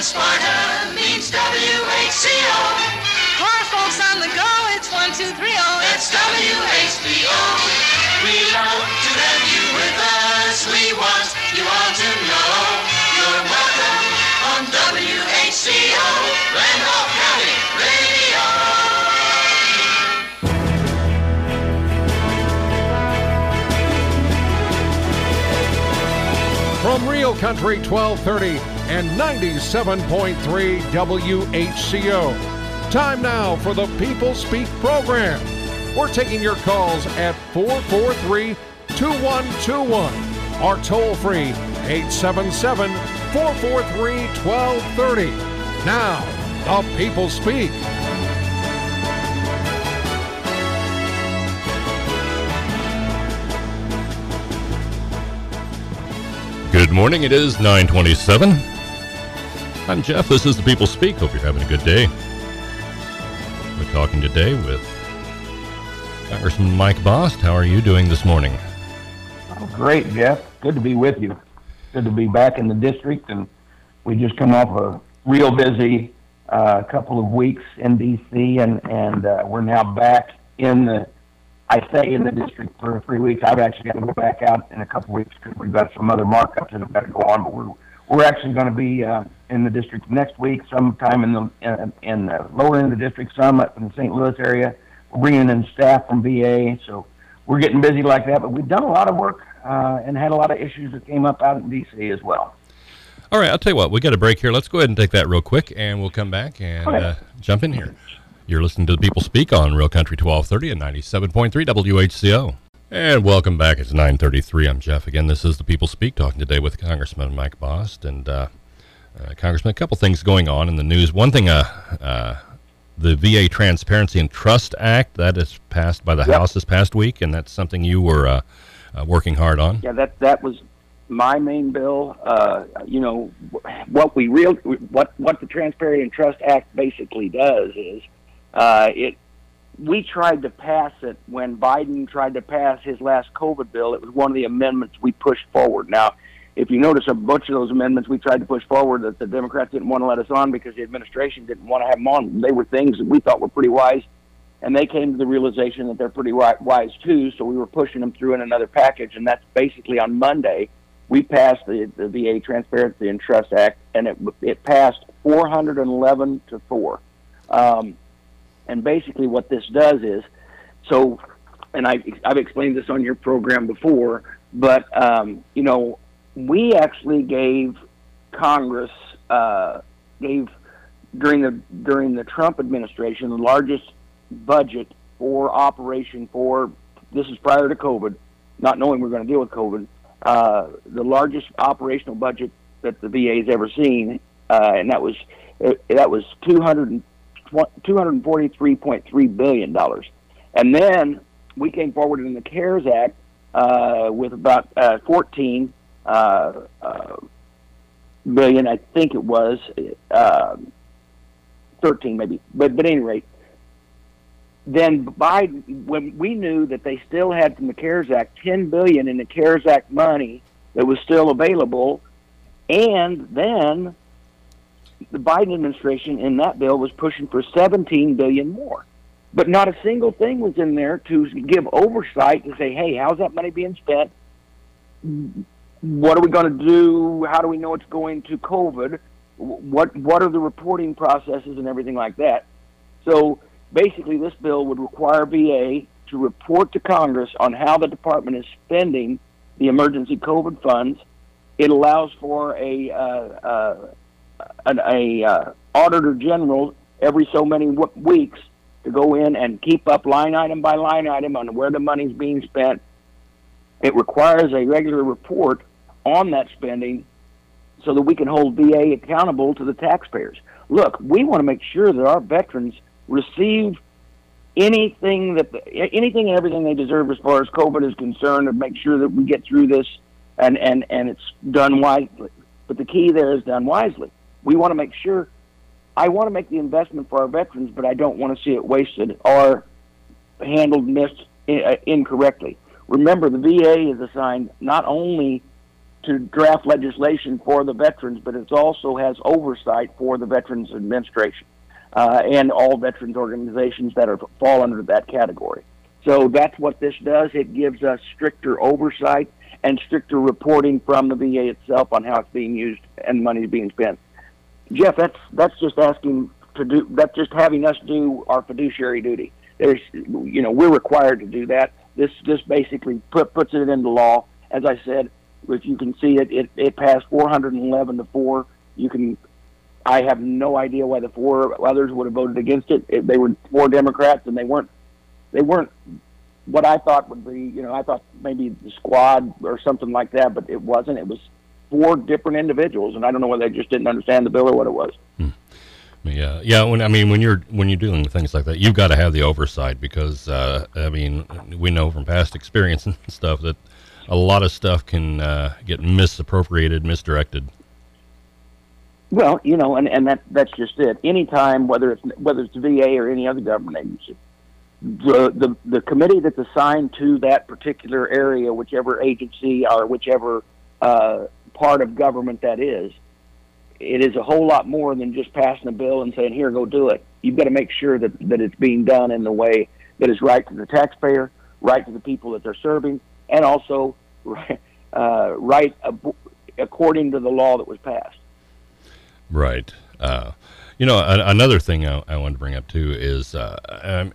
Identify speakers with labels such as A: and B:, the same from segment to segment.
A: Sparta means WHCO.
B: For our folks on the go, it's 1230.
A: It's WHBO. We love to have you with us. We want you all to know you're welcome on WHCO, Randolph County Radio.
C: From Real Country 1230 and 97.3 WHCO. Time now for the People Speak program. We're taking your calls at 443-2121 or toll free 877-443-1230. Now, the People Speak.
D: Good morning. It is 9:27. I'm Jeff. This is the People Speak. Hope you're having a good day. We're talking today with Congressman Mike Bost. How are you doing this morning?
E: Oh, great, Jeff. Good to be with you. Good to be back in the district, and we just come off a real busy couple of weeks in D.C., and we're now back in the district for 3 weeks. I've actually got to go back out in a couple of weeks because we've got some other markups that have got to go on. But we're actually going to be in the district next week, sometime in the lower end of the district, some up in the St. Louis area. We're bringing in staff from VA, so we're getting busy like that. But we've done a lot of work and had a lot of issues that came up out in D.C. as well.
D: All right, I'll tell you what. We got a break here. Let's go ahead and take that real quick, and we'll come back and jump in here. You're listening to the People Speak on Real Country 1230 and 97.3 WHCO. And welcome back. It's 9:33. I'm Jeff again. This is the People Speak, talking today with Congressman Mike Bost. And Congressman, a couple things going on in the news. One thing, the VA Transparency and Trust Act, that is passed by the House this past week, and that's something you were working hard on.
E: Yeah, that was my main bill. What the Transparency and Trust Act basically does is we tried to pass it when Biden tried to pass his last COVID bill. It was one of the amendments we pushed forward. Now, if you notice, a bunch of those amendments we tried to push forward that the Democrats didn't want to let us on because the administration didn't want to have them on. They were things that we thought were pretty wise, and they came to the realization that they're pretty wise too, so we were pushing them through in another package, and that's basically on Monday. We passed the VA Transparency and Trust Act, and it passed 411-4. And basically what this does is, and I've explained this on your program before, but, we actually gave Congress, during the Trump administration, the largest budget for operation for, this is prior to COVID, not knowing we're going to deal with COVID, the largest operational budget that the VA has ever seen, and that was $243.3 billion. And then we came forward in the CARES Act with about 14 billion, I think it was 13 maybe, but at any rate, then Biden, when we knew that they still had from the CARES Act $10 billion in the CARES Act money that was still available, and then the Biden administration in that bill was pushing for $17 billion more. But not a single thing was in there to give oversight to say, hey, how's that money being spent? What are we going to do? How do we know it's going to COVID? What are the reporting processes and everything like that? So basically this bill would require VA to report to Congress on how the department is spending the emergency COVID funds. It allows for a auditor general every so many weeks to go in and keep up line item by line item on where the money's being spent. It requires a regular report on that spending so that we can hold VA accountable to the taxpayers. Look, we want to make sure that our veterans receive anything and everything they deserve as far as COVID is concerned, and make sure that we get through this and it's done wisely. But the key there is done wisely. We want to make sure, I want to make the investment for our veterans, but I don't want to see it wasted or missed incorrectly. Remember, the VA is assigned not only to draft legislation for the veterans, but it also has oversight for the Veterans Administration and all veterans organizations that fall under that category. So that's what this does. It gives us stricter oversight and stricter reporting from the VA itself on how it's being used and money is being spent. Jeff, that's just asking to do. That's just having us do our fiduciary duty. We're required to do that. This just basically puts it into law. As I said, if you can see it passed 411 to 4. I have no idea why the 4 others would have voted against it. They were 4 Democrats, and they weren't what I thought would be. I thought maybe the squad or something like that, but it wasn't. It was 4 different individuals, and I don't know whether they just didn't understand the bill or what it was.
D: Yeah. When you're dealing with things like that, you've got to have the oversight because we know from past experience and stuff that a lot of stuff can get misappropriated, misdirected.
E: Well, and that's just it. Anytime, whether it's VA or any other government agency, the committee that's assigned to that particular area, whichever agency or whichever part of government that is, it is a whole lot more than just passing a bill and saying, here, go do it. You've got to make sure that it's being done in the way that is right to the taxpayer, right to the people that they're serving, and also right according to the law that was passed.
D: Right. Another thing I wanted to bring up, too, is, a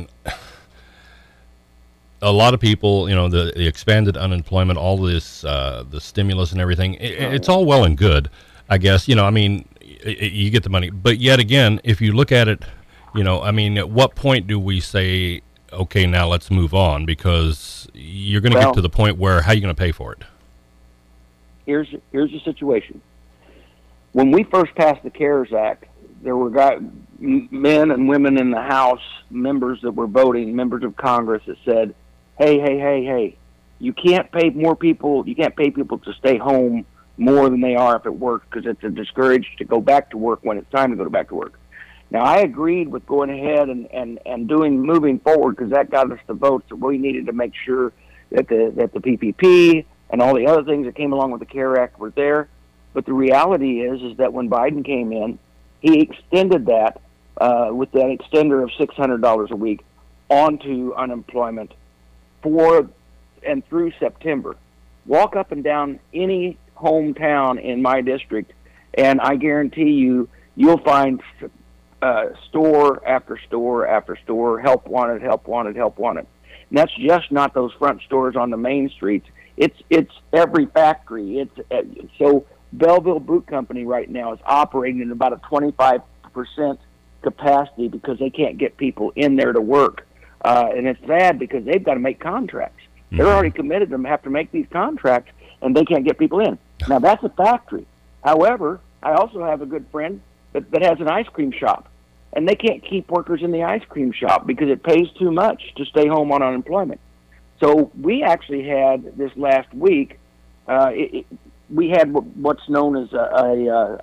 D: lot of people, the expanded unemployment, all this, the stimulus and everything, it's all well and good, I guess. You get the money. But yet again, if you look at it, at what point do we say, okay, now let's move on? Because you're going to get to the point where how are you going to pay for it?
E: Here's the situation. When we first passed the CARES Act, there were men and women in the House, members that were voting, members of Congress that said, hey, you can't pay people to stay home more than they are if it works because it's discouraged to go back to work when it's time to go back to work. Now, I agreed with going ahead and moving forward because that got us the votes that we needed to make sure that the PPP and all the other things that came along with the CARES Act were there. But the reality is that when Biden came in, he extended that with that extender of $600 a week onto unemployment for and through September. Walk up and down any hometown in my district, and I guarantee you'll find store after store after store, help wanted, help wanted, help wanted. And that's just not those front stores on the main streets. It's every factory. So Belleville Boot Company right now is operating at about a 25% capacity because they can't get people in there to work. And it's sad because they've got to make contracts. They're already committed to have to make these contracts, and they can't get people in. Now, that's a factory. However, I also have a good friend that has an ice cream shop, and they can't keep workers in the ice cream shop because it pays too much to stay home on unemployment. So we actually had this last week, we had what's known as a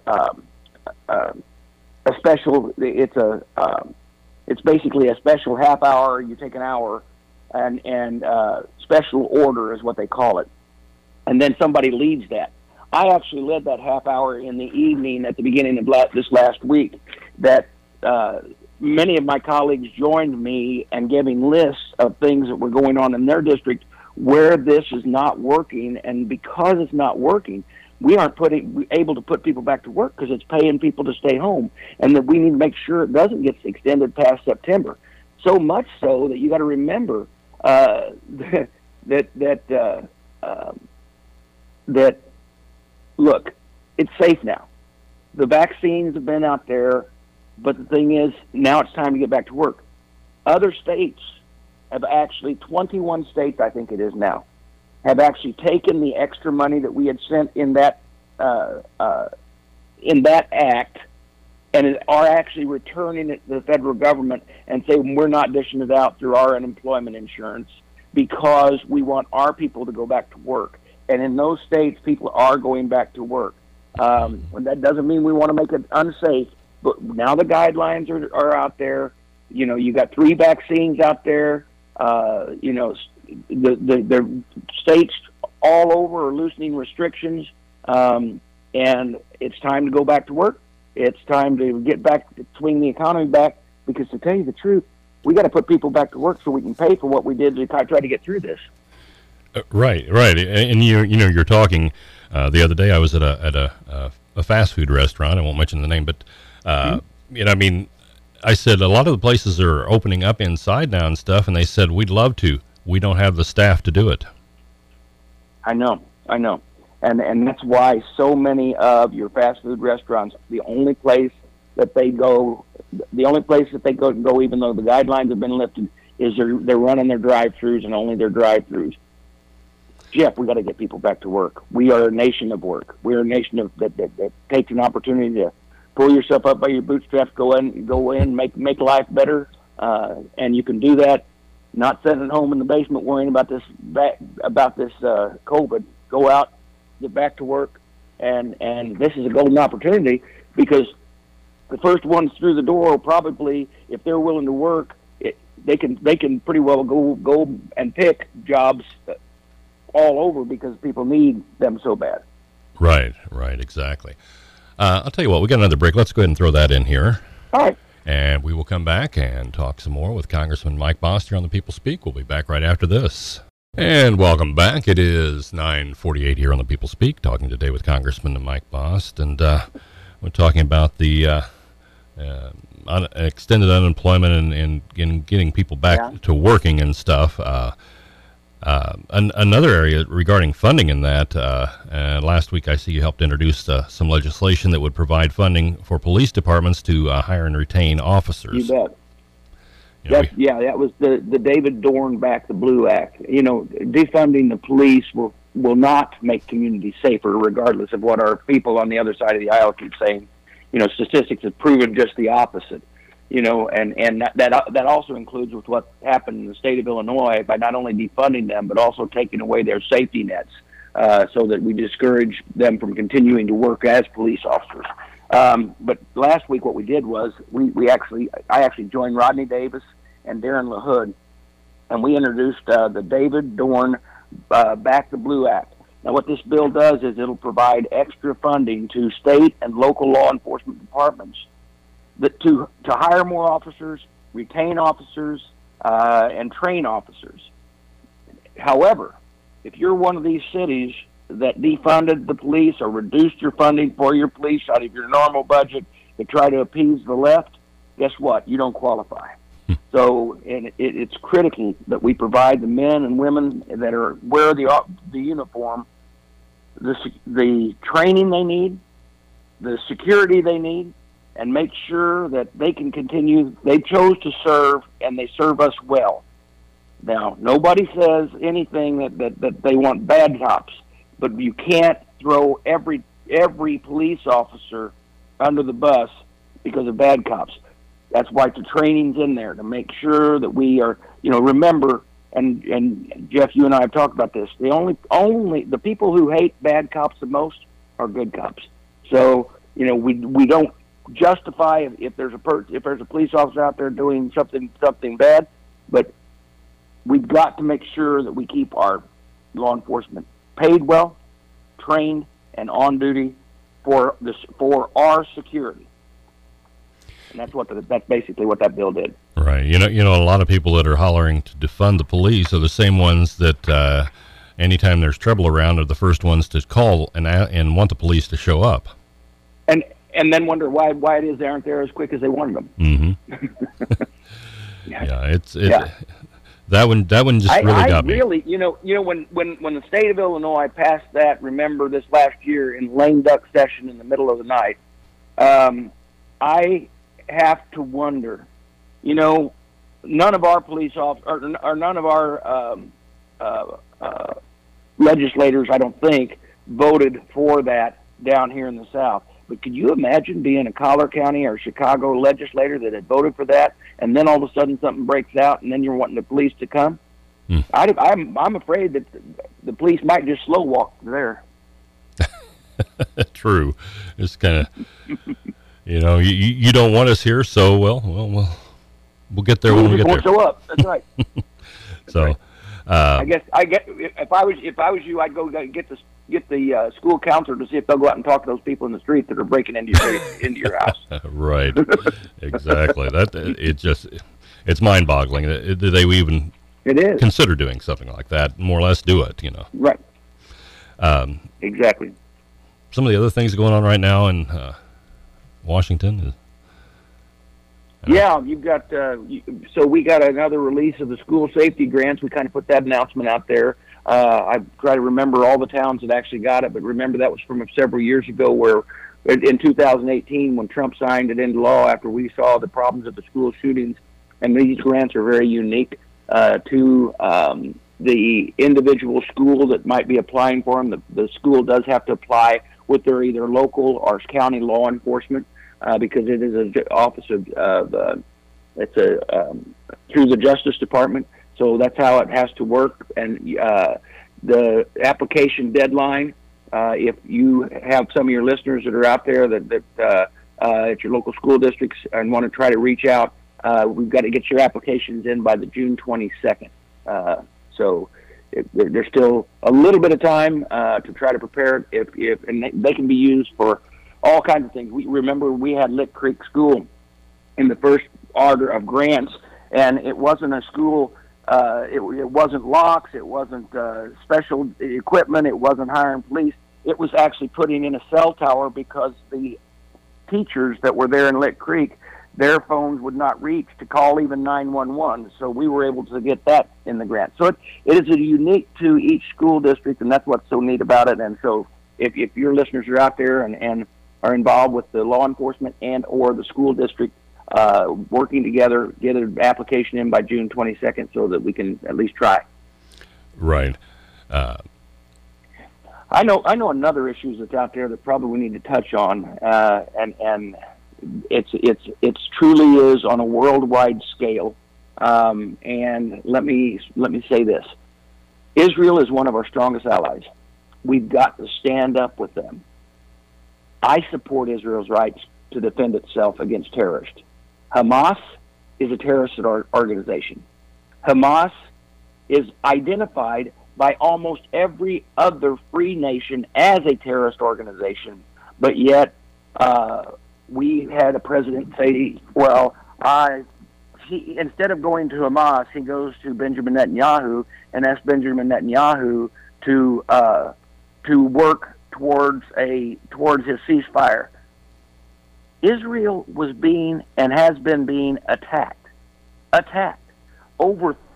E: special. It's basically a special half hour. You take an hour, and special order is what they call it, and then somebody leads that. I actually led that half hour in the evening at the beginning of this last week. That many of my colleagues joined me and giving lists of things that were going on in their district where this is not working, and because it's not working, we aren't able to put people back to work because it's paying people to stay home, and that we need to make sure it doesn't get extended past September. So much so that you got to remember that look, it's safe now. The vaccines have been out there, but the thing is, now it's time to get back to work. Other states have actually, 21 states, I think it is now, have actually taken the extra money that we had sent in that act and are actually returning it to the federal government and saying we're not dishing it out through our unemployment insurance because we want our people to go back to work. And in those states, people are going back to work. That doesn't mean we want to make it unsafe, but now the guidelines are out there. You got 3 vaccines out there. The states all over are loosening restrictions, and it's time to go back to work. It's time to get back, to swing the economy back, because to tell you the truth, we got to put people back to work so we can pay for what we did to try to get through this.
D: Right. And you're talking. The other day, I was at a fast food restaurant. I won't mention the name, but I mean, I said a lot of the places are opening up inside now and stuff, and they said we'd love to. We don't have the staff to do it.
E: I know, and that's why so many of your fast food restaurants, the only place that they go, even though the guidelines have been lifted, is they're running their drive-throughs and only their drive-throughs. Jeff, we got to get people back to work. We are a nation of work. We're a nation that takes an opportunity to pull yourself up by your bootstraps, go in, make life better, and you can do that. Not sitting at home in the basement worrying about this COVID. Go out, get back to work, and this is a golden opportunity, because the first ones through the door will probably, if they're willing to work, they can pretty well go and pick jobs all over, because people need them so bad.
D: Right, exactly. I'll tell you what, we got another break. Let's go ahead and throw that in here.
E: All right.
D: And we will come back and talk some more with Congressman Mike Bost here on The People Speak. We'll be back right after this. And welcome back. It is 9:48 here on The People Speak, talking today with Congressman Mike Bost. And we're talking about the extended unemployment and getting people back to working and stuff. Another area regarding funding in that, last week I see you helped introduce some legislation that would provide funding for police departments to hire and retain officers.
E: You bet. That was the David Dorn Back the Blue Act. Defunding the police will not make communities safer, regardless of what our people on the other side of the aisle keep saying. Statistics have proven just the opposite. And that also includes with what happened in the state of Illinois by not only defunding them, but also taking away their safety nets, so that we discourage them from continuing to work as police officers. But last week what we did was I actually joined Rodney Davis and Darren LaHood, and we introduced the David Dorn Back the Blue Act. Now what this bill does is it'll provide extra funding to state and local law enforcement departments to hire more officers, retain officers, and train officers. However, if you're one of these cities that defunded the police or reduced your funding for your police out of your normal budget to try to appease the left, guess what? You don't qualify. So it's critical that we provide the men and women that wear the uniform the training they need, the security they need, and make sure that they can continue. They chose to serve, and they serve us well. Now, nobody says anything that they want bad cops, but you can't throw every police officer under the bus because of bad cops. That's why the training's in there, to make sure that we are, remember, and Jeff, you and I have talked about this, the people who hate bad cops the most are good cops. So, we don't justify if there's a police officer out there doing something bad, but we've got to make sure that we keep our law enforcement paid well, trained, and on duty for our security. And that's basically what that bill did.
D: Right. A lot of people that are hollering to defund the police are the same ones that anytime there's trouble around are the first ones to call and want the police to show up.
E: And then wonder why it is they aren't there as quick as they wanted them.
D: Mm-hmm. That one just really got me.
E: Really, when the state of Illinois passed that, remember this last year in lame duck session in the middle of the night, I have to wonder, none of our police officers or none of our legislators, I don't think, voted for that down here in the South. But could you imagine being a Collier County or Chicago legislator that had voted for that, and then all of a sudden something breaks out, and then you're wanting the police to come? I'm afraid that the police might just slow walk there.
D: True. It's kind of, you don't want us here, so we'll get there when we get there.
E: Won't show up. That's right.
D: So,
E: I guess if I was you, I'd go get the school counselor to see if they'll go out and talk to those people in the street that are breaking into your house.
D: Right, exactly. It's mind-boggling. Did they even consider doing something like that? More or less, do it.
E: Right. Exactly.
D: Some of the other things going on right now in Washington.
E: Yeah, you've got. So we got another release of the school safety grants. We kind of put that announcement out there. I try to remember all the towns that actually got it, but remember that was from several years ago, where in 2018, when Trump signed it into law after we saw the problems of the school shootings, and these grants are very unique to the individual school that might be applying for them. The school does have to apply with their either local or county law enforcement. Because it is an office of it's through the Justice Department, so that's how it has to work. And the application deadline, if you have some of your listeners that are out there that at your local school districts and want to try to reach out, we've got to get your applications in by the June 22nd. So there's still a little bit of time to try to prepare it. And they can be used for all kinds of things. We had Lick Creek School in the first order of grants, and it wasn't a school. It wasn't locks. It wasn't special equipment. It wasn't hiring police. It was actually putting in a cell tower because the teachers that were there in Lick Creek, their phones would not reach to call even 911. So we were able to get that in the grant. So it is unique to each school district, and that's what's so neat about it. And so if your listeners are out there and are involved with the law enforcement and or the school district working together, get an application in by June 22nd so that we can at least try. Right. I know another issue that's out there that probably we need to touch on, and it's truly is on a worldwide scale. And let me say this: Israel is one of our strongest allies. We've got to stand up with them. I support Israel's rights to defend itself against terrorists. Hamas is a terrorist organization. Hamas is identified by almost every other free nation as a terrorist organization, but yet we had a president say, well, instead of going to Hamas, he goes to Benjamin Netanyahu and asks Benjamin Netanyahu to work towards his ceasefire. Israel was being and has been being attacked. Over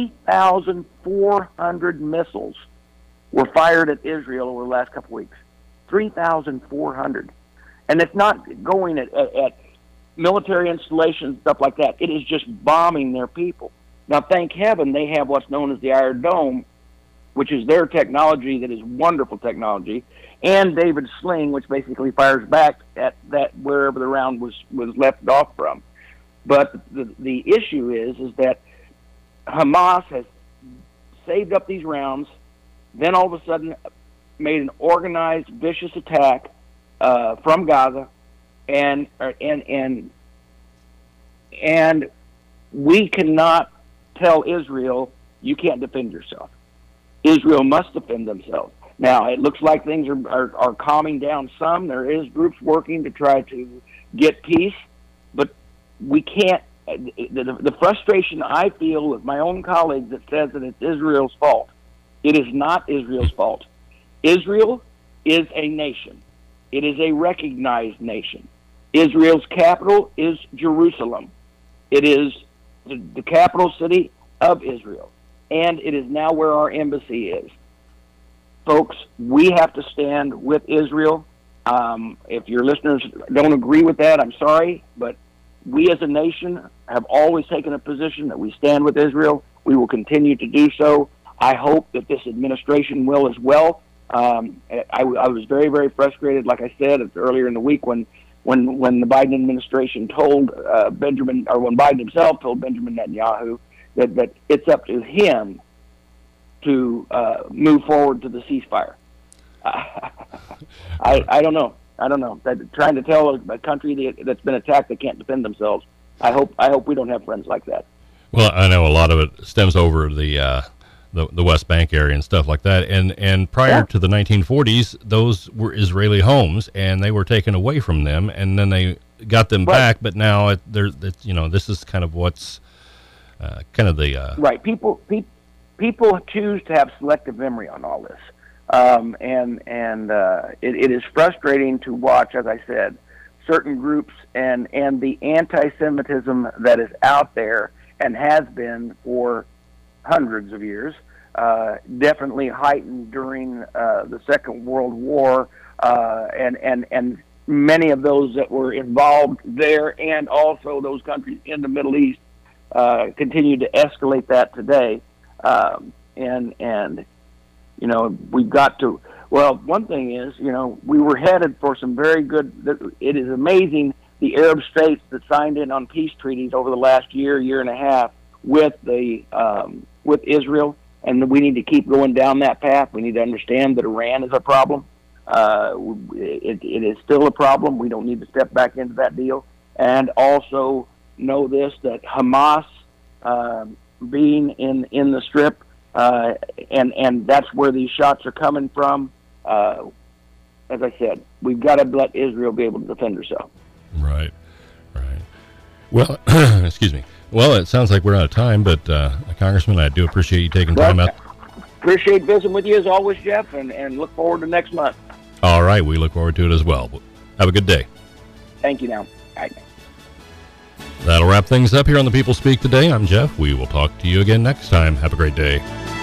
E: 3,400 missiles were fired at Israel over the last couple weeks. 3,400. And it's not going at military installations, stuff like that. It is just bombing their people. Now, thank heaven they have what's known as the Iron Dome, which is their technology that is wonderful technology, and David's Sling, which basically fires back at that wherever the round was left off from. But the issue is that Hamas has saved up these rounds, then all of a sudden made an organized, vicious attack from Gaza, and we cannot tell Israel, you can't defend yourself. Israel must defend themselves. Now, it looks like things are calming down some. There is groups working to try to get peace, but we can't. The frustration I feel with my own colleagues that says that it's Israel's fault. It is not Israel's fault. Israel is a nation. It is a recognized nation. Israel's capital is Jerusalem. It is the capital city of Israel, and it is now where our embassy is. Folks, we have to stand with Israel. If your listeners don't agree with that, I'm sorry, but we as a nation have always taken a position that we stand with Israel. We will continue to do so. I hope that this administration will as well. I was very, very frustrated, like I said earlier in the week, when the Biden administration told when Biden himself told Benjamin Netanyahu that it's up to him to move forward to the ceasefire. I don't know. Trying to tell a country that's been attacked they can't defend themselves. I hope we don't have friends like that.
D: Well, I know a lot of it stems over the the West Bank area and stuff like that. And prior to the 1940s, those were Israeli homes, and they were taken away from them, and then they got them back. But now this is kind of what's kind of the
E: right. People choose to have selective memory on all this, and it is frustrating to watch, as I said, certain groups and the anti-Semitism that is out there and has been for hundreds of years, definitely heightened during the Second World War, and many of those that were involved there, and also those countries in the Middle East, continue to escalate that today. And we've got to. Well, one thing is, we were headed for some very good. It is amazing the Arab states that signed in on peace treaties over the last year and a half with Israel, and we need to keep going down that path. We need to understand that Iran is a problem. It is still a problem. We don't need to step back into that deal. And also know this, that Hamas being in the Strip, and that's where these shots are coming from. As I said, we've got to let Israel be able to defend herself.
D: Right. Well, excuse me. Well, it sounds like we're out of time, but Congressman, I do appreciate you taking time out.
E: Appreciate visiting with you as always, Jeff, and look forward to next month.
D: All right, we look forward to it as well. Have a good day.
E: Thank you now. Bye.
D: That'll wrap things up here on The People Speak Today. I'm Jeff. We will talk to you again next time. Have a great day.